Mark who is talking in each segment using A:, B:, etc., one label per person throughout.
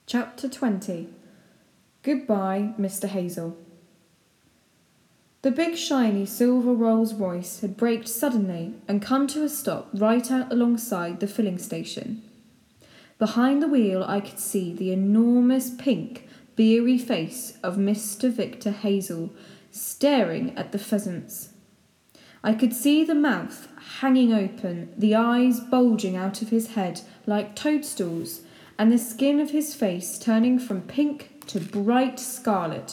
A: Chapter 20. Goodbye, Mr. Hazel. The big shiny silver Rolls Royce had braked suddenly and come to a stop right out alongside the filling station. Behind the wheel I could see the enormous pink, beery face of Mr. Victor Hazel staring at the pheasants. I could see the mouth hanging open, the eyes bulging out of his head like toadstools, and the skin of his face turning from pink to bright scarlet.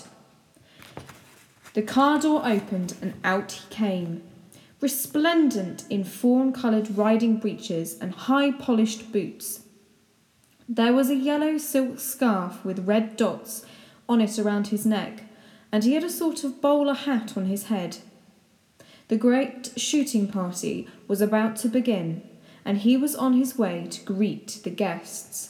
A: The car door opened and out he came, resplendent in fawn-coloured riding breeches and high-polished boots. There was a yellow silk scarf with red dots on it around his neck, and he had a sort of bowler hat on his head. The great shooting party was about to begin, and he was on his way to greet the guests.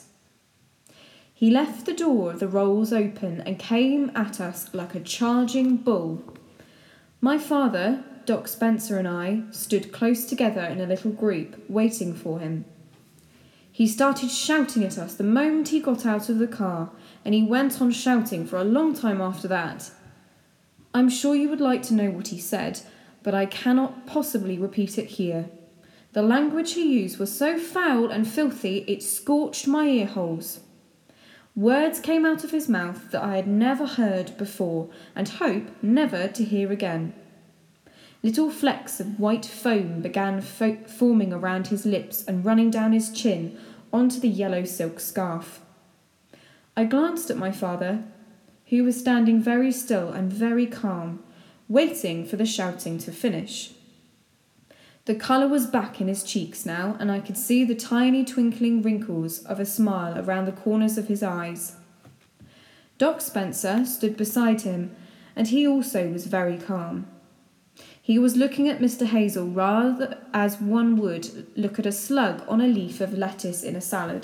A: He left the door of the Rolls open and came at us like a charging bull. My father, Doc Spencer, and I stood close together in a little group, waiting for him. He started shouting at us the moment he got out of the car, and he went on shouting for a long time after that. I'm sure you would like to know what he said, but I cannot possibly repeat it here. The language he used was so foul and filthy it scorched my ear holes. Words came out of his mouth that I had never heard before and hope never to hear again. Little flecks of white foam began forming around his lips and running down his chin onto the yellow silk scarf. I glanced at my father, who was standing very still and very calm, waiting for the shouting to finish. The colour was back in his cheeks now, and I could see the tiny twinkling wrinkles of a smile around the corners of his eyes. Doc Spencer stood beside him, and he also was very calm. He was looking at Mr. Hazel rather as one would look at a slug on a leaf of lettuce in a salad.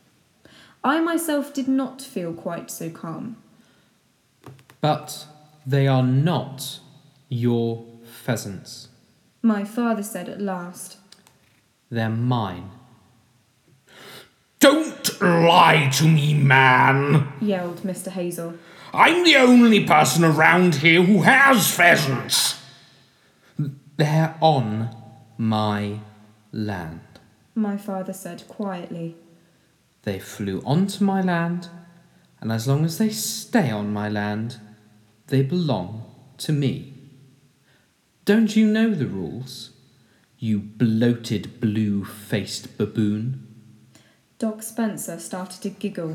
A: I myself did not feel quite so calm.
B: But they are not your pheasants,
A: my father said at last.
B: They're mine.
C: Don't lie to me, man,
A: yelled Mr. Hazel.
C: I'm the only person around here who has pheasants.
B: They're on my land,
A: my father said quietly.
B: They flew onto my land, and as long as they stay on my land, they belong to me. Don't you know the rules, you bloated blue-faced baboon?
A: Doc Spencer started to giggle.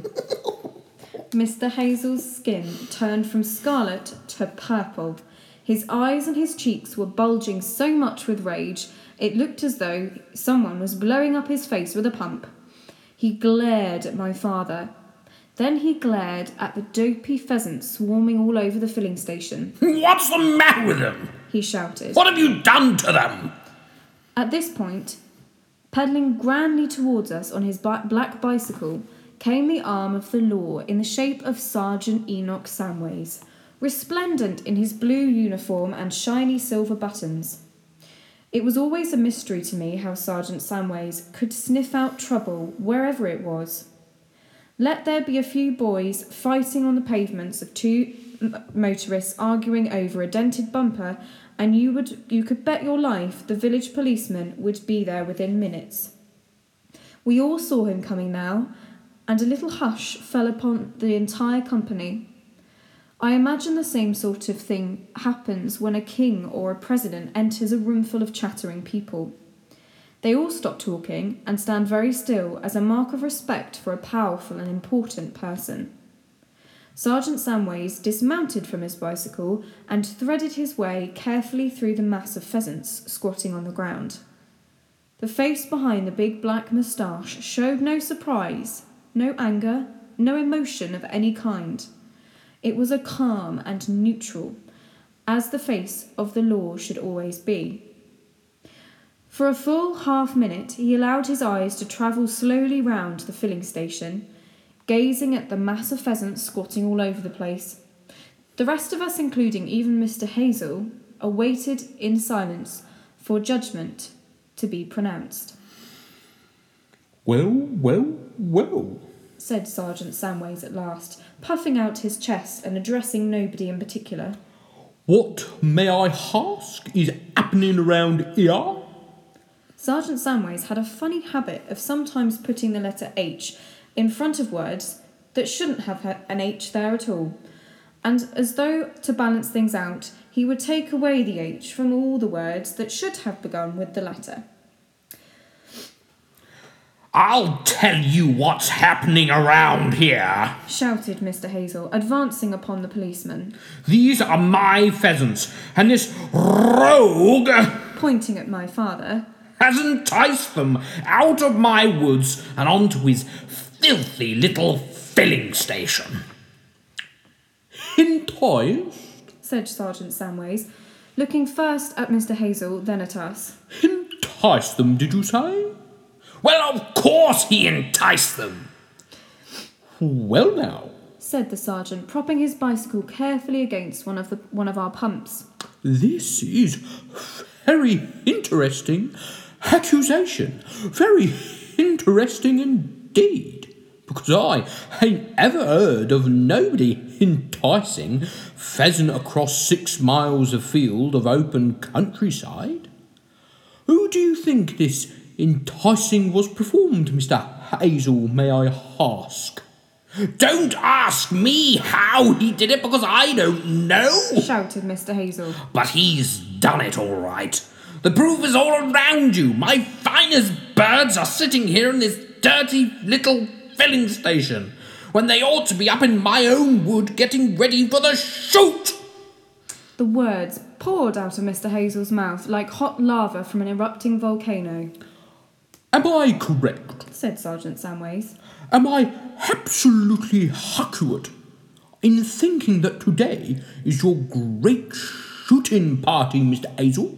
A: Mr. Hazel's skin turned from scarlet to purple. His eyes and his cheeks were bulging so much with rage, it looked as though someone was blowing up his face with a pump. He glared at my father. Then he glared at the dopey pheasants swarming all over the filling station.
C: What's the matter with them?
A: He shouted.
C: What have you done to them?
A: At this point, pedalling grandly towards us on his black bicycle, came the arm of the law in the shape of Sergeant Enoch Samways, resplendent in his blue uniform and shiny silver buttons. It was always a mystery to me how Sergeant Samways could sniff out trouble wherever it was. Let there be a few boys fighting on the pavements of two motorists arguing over a dented bumper, and you could bet your life the village policeman would be there within minutes. We all saw him coming now, and a little hush fell upon the entire company. I imagine the same sort of thing happens when a king or a president enters a room full of chattering people. They all stop talking and stand very still as a mark of respect for a powerful and important person. Sergeant Samways dismounted from his bicycle and threaded his way carefully through the mass of pheasants squatting on the ground. The face behind the big black moustache showed no surprise, no anger, no emotion of any kind. It was a calm and neutral, as the face of the law should always be. For a full half-minute he allowed his eyes to travel slowly round the filling station, gazing at the mass of pheasants squatting all over the place. The rest of us, including even Mr. Hazel, awaited in silence for judgment to be pronounced.
C: Well,
A: said Sergeant Samways at last, puffing out his chest and addressing nobody in particular.
C: What, may I ask, is happening around here?
A: Sergeant Samways had a funny habit of sometimes putting the letter H in front of words that shouldn't have an H there at all, and as though to balance things out, he would take away the H from all the words that should have begun with the letter.
C: I'll tell you what's happening around here.
A: Shouted Mr. Hazel, advancing upon the policeman.
C: These are my pheasants, and this rogue
A: Pointing at my father.
C: has enticed them out of my woods and onto his filthy little filling station.
B: Enticed?
A: Said Sergeant Samways, looking first at Mr. Hazel, then at us.
B: Enticed them, did you say?
C: Well, of course he enticed them.
B: Well now,
A: Said the sergeant, propping his bicycle carefully against one of our pumps.
B: this is very interesting accusation. Very interesting indeed. Because I ain't ever heard of nobody enticing pheasant across 6 miles of field of open countryside. Who do you think this enticing was performed, Mr. Hazel, may I ask?
C: Don't ask me how he did it because I don't know.
A: Shouted Mr. Hazel.
C: But he's done it all right. The proof is all around you. My finest birds are sitting here in this dirty little filling station when they ought to be up in my own wood getting ready for the shoot.
A: The words poured out of Mr. Hazel's mouth like hot lava from an erupting volcano.
B: Am I correct?
A: Said Sergeant Samways.
B: Am I absolutely accurate in thinking that today is your great shooting party, Mr. Hazel?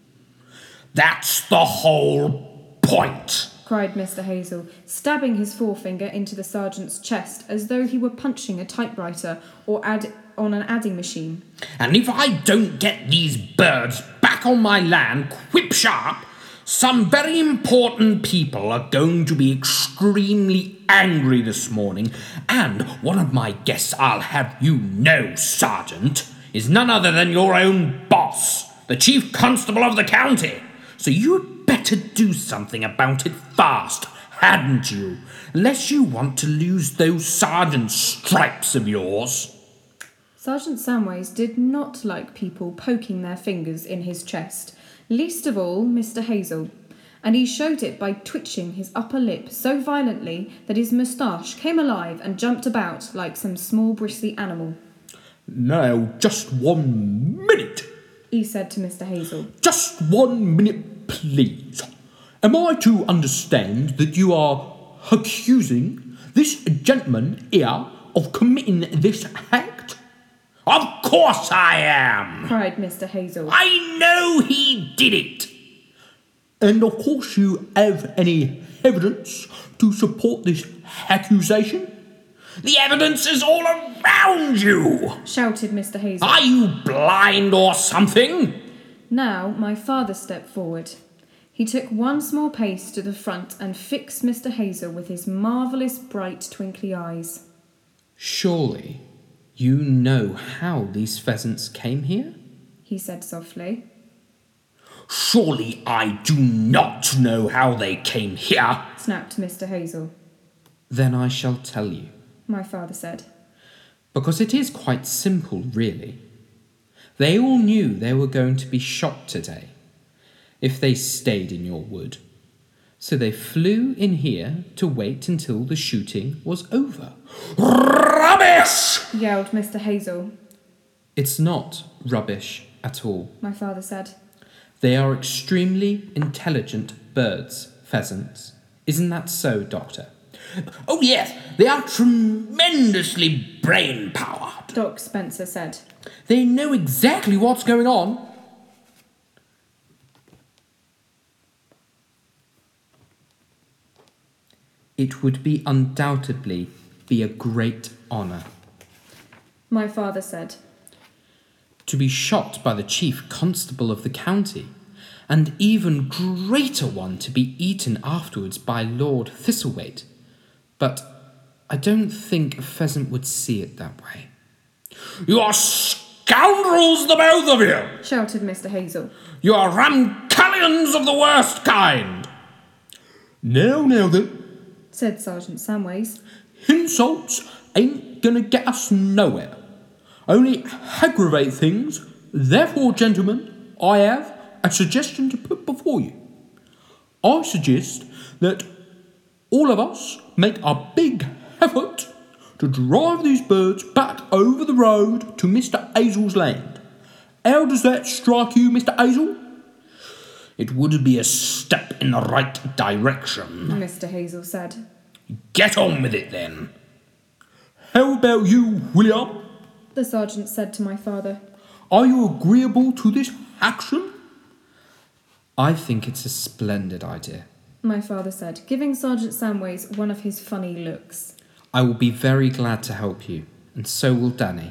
C: That's the whole point.
A: Cried Mr. Hazel, stabbing his forefinger into the sergeant's chest as though he were punching a typewriter or on an adding machine.
C: And if I don't get these birds back on my land quip sharp, some very important people are going to be extremely angry this morning, and one of my guests, I'll have you know, Sergeant, is none other than your own boss, the Chief Constable of the county. So you'd better do something about it fast, hadn't you? Unless you want to lose those sergeant stripes of yours.
A: Sergeant Samways did not like people poking their fingers in his chest, least of all Mr. Hazel, and he showed it by twitching his upper lip so violently that his moustache came alive and jumped about like some small bristly animal.
B: Now, just 1 minute.
A: He said to Mr. Hazel.
B: Just 1 minute, please. Am I to understand that you are accusing this gentleman here of committing this act?
C: Of course I am!
A: Cried Mr. Hazel.
C: I know he did it!
B: And of course you have any evidence to support this accusation?
C: The evidence is all around you!
A: Shouted Mr. Hazel.
C: Are you blind or something?
A: Now my father stepped forward. He took one small pace to the front and fixed Mr. Hazel with his marvellous bright twinkly eyes.
B: Surely you know how these pheasants came here?
A: He said softly.
C: Surely I do not know how they came here.
A: Snapped Mr. Hazel.
B: Then I shall tell you.
A: My father said.
B: Because it is quite simple, really. They all knew they were going to be shot today, if they stayed in your wood. So they flew in here to wait until the shooting was over.
C: Rubbish!
A: Yelled Mr. Hazel.
B: It's not rubbish at all.
A: My father said.
B: They are extremely intelligent birds, pheasants. Isn't that so, Doctor?
C: Oh yes, they are tremendously brain-powered.
A: Doc Spencer said.
B: They know exactly what's going on. It would be undoubtedly be a great honour.
A: My father said.
B: To be shot by the chief constable of the county, and even greater one to be eaten afterwards by Lord Thistlethwaite. But I don't think a pheasant would see it that way.
C: You are scoundrels, the both of you!
A: shouted Mr. Hazel.
C: You are ramscallions of the worst kind! Now then,
A: Said Sergeant Samways.
C: insults ain't gonna get us nowhere. Only aggravate things. Therefore, gentlemen, I have a suggestion to put before you. I suggest that all of us make a big effort to drive these birds back over the road to Mr. Hazel's land. How does that strike you, Mr. Hazel? It would be a step in the right direction.
A: Mr. Hazel said.
C: Get on with it then. How about you, William?
A: The sergeant said to my father.
C: Are you agreeable to this action?
B: I think it's a splendid idea.
A: My father said, giving Sergeant Samways one of his funny looks.
B: I will be very glad to help you, and so will Danny.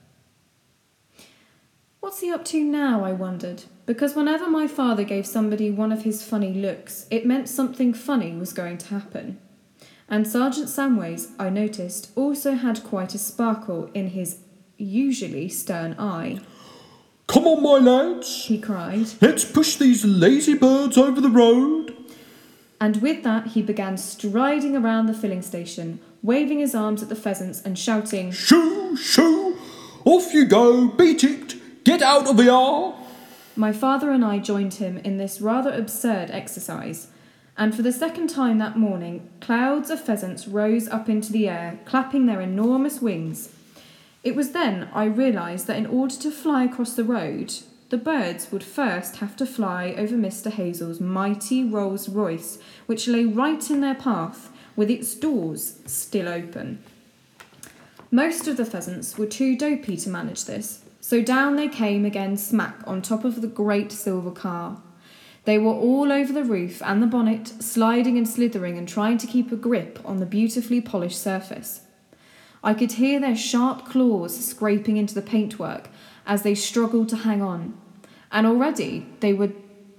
A: What's he up to now, I wondered, because whenever my father gave somebody one of his funny looks, it meant something funny was going to happen. And Sergeant Samways, I noticed, also had quite a sparkle in his usually stern eye.
C: Come on, my lads,
A: He cried,
C: let's push these lazy birds over the road.
A: and with that he began striding around the filling station, waving his arms at the pheasants and shouting,
C: Shoo, shoo, off you go, beat it, get out of here.
A: My father and I joined him in this rather absurd exercise, and for the second time that morning, clouds of pheasants rose up into the air, clapping their enormous wings. It was then I realised that in order to fly across the road, the birds would first have to fly over Mr. Hazel's mighty Rolls Royce, which lay right in their path, with its doors still open. Most of the pheasants were too dopey to manage this, so down they came again smack on top of the great silver car. They were all over the roof and the bonnet, sliding and slithering and trying to keep a grip on the beautifully polished surface. I could hear their sharp claws scraping into the paintwork as they struggled to hang on, and already they were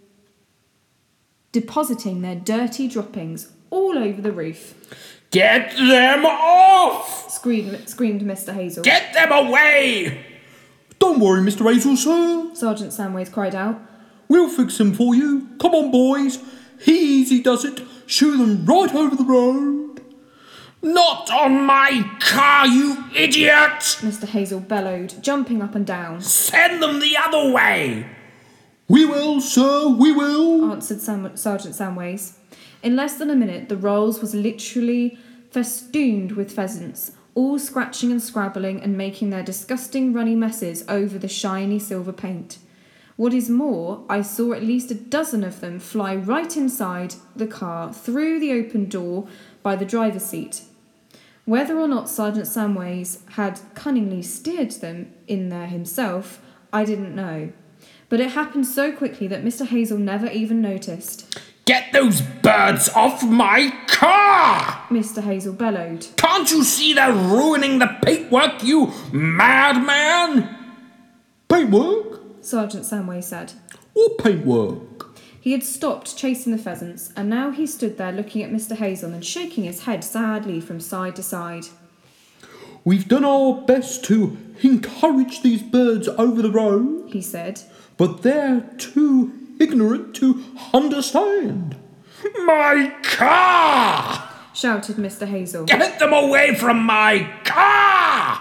A: depositing their dirty droppings all over the roof.
C: Get them off!
A: Screamed Mr. Hazel.
C: Get them away! Don't worry, Mr. Hazel, sir.
A: Sergeant Samways cried out.
C: We'll fix them for you. Come on, boys. He easy does it. Shoo them right over the road. Not on my car, you idiot!
A: Mr. Hazel bellowed, jumping up and down.
C: Send them the other way. We will, sir, we will,
A: Answered Sergeant Samways. In less than a minute, the Rolls was literally festooned with pheasants, all scratching and scrabbling and making their disgusting runny messes over the shiny silver paint. What is more, I saw at least a dozen of them fly right inside the car, through the open door by the driver's seat. Whether or not Sergeant Samways had cunningly steered them in there himself, I didn't know. But it happened so quickly that Mr. Hazel never even noticed.
C: Get those birds off my car!
A: Mr. Hazel bellowed.
C: Can't you see they're ruining the paintwork, you madman? Paintwork?
A: Sergeant Samways said.
C: What paintwork?
A: He had stopped chasing the pheasants, and now he stood there looking at Mr. Hazel and shaking his head sadly from side to side.
C: We've done our best to encourage these birds over the road,
A: He said.
C: but they're too ignorant to understand. My car!
A: Shouted Mr. Hazel.
C: Get them away from my car!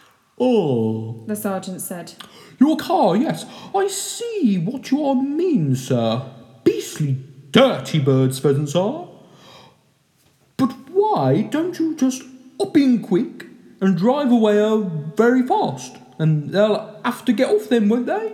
C: Oh,
A: The sergeant said.
C: your car, yes. I see what you all mean, sir. Beastly dirty birds, pheasants are. But why don't you just up in quick and drive away very fast? And they'll have to get off then, won't they?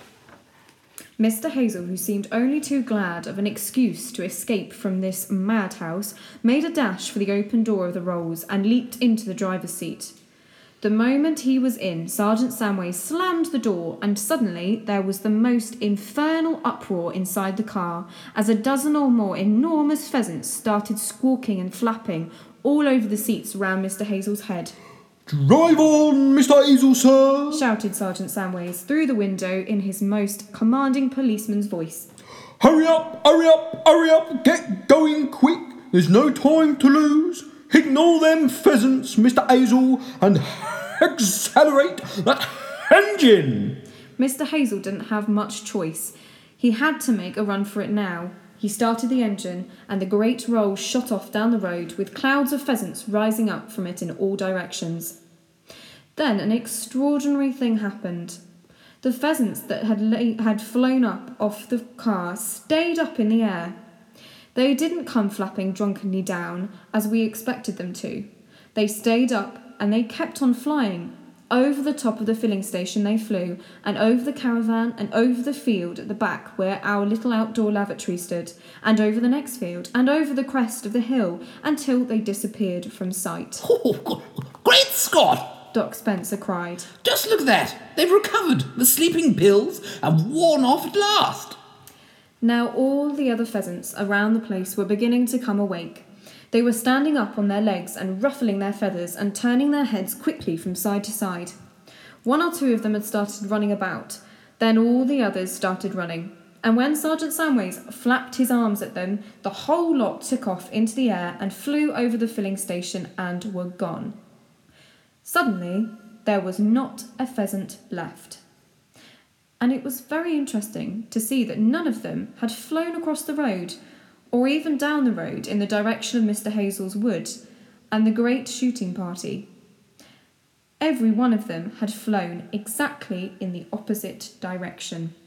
A: Mr. Hazel, who seemed only too glad of an excuse to escape from this madhouse, made a dash for the open door of the Rolls and leaped into the driver's seat. The moment he was in, Sergeant Samways slammed the door, and suddenly there was the most infernal uproar inside the car as a dozen or more enormous pheasants started squawking and flapping all over the seats round Mr. Hazel's head.
C: Drive on, Mr. Hazel, sir!
A: Shouted Sergeant Samways through the window in his most commanding policeman's voice.
C: Hurry up, hurry up, hurry up! Get going quick! There's no time to lose. Ignore them pheasants, Mr. Hazel, and accelerate that engine.
A: Mr. Hazel didn't have much choice. He had to make a run for it now. He started the engine, and the great roll shot off down the road with clouds of pheasants rising up from it in all directions. Then an extraordinary thing happened. The pheasants that had flown up off the car stayed up in the air. They didn't come flapping drunkenly down, as we expected them to. They stayed up, and they kept on flying. Over the top of the filling station they flew, and over the caravan, and over the field at the back where our little outdoor lavatory stood, and over the next field, and over the crest of the hill, until they disappeared from sight.
C: Oh, great Scott!
A: Doc Spencer cried.
C: Just look at that! They've recovered! The sleeping pills have worn off at last!
A: Now all the other pheasants around the place were beginning to come awake. They were standing up on their legs and ruffling their feathers and turning their heads quickly from side to side. One or two of them had started running about. Then all the others started running. And when Sergeant Samways flapped his arms at them, the whole lot took off into the air and flew over the filling station and were gone. Suddenly, there was not a pheasant left. And it was very interesting to see that none of them had flown across the road, or even down the road in the direction of Mr. Hazel's wood and the great shooting party. Every one of them had flown exactly in the opposite direction.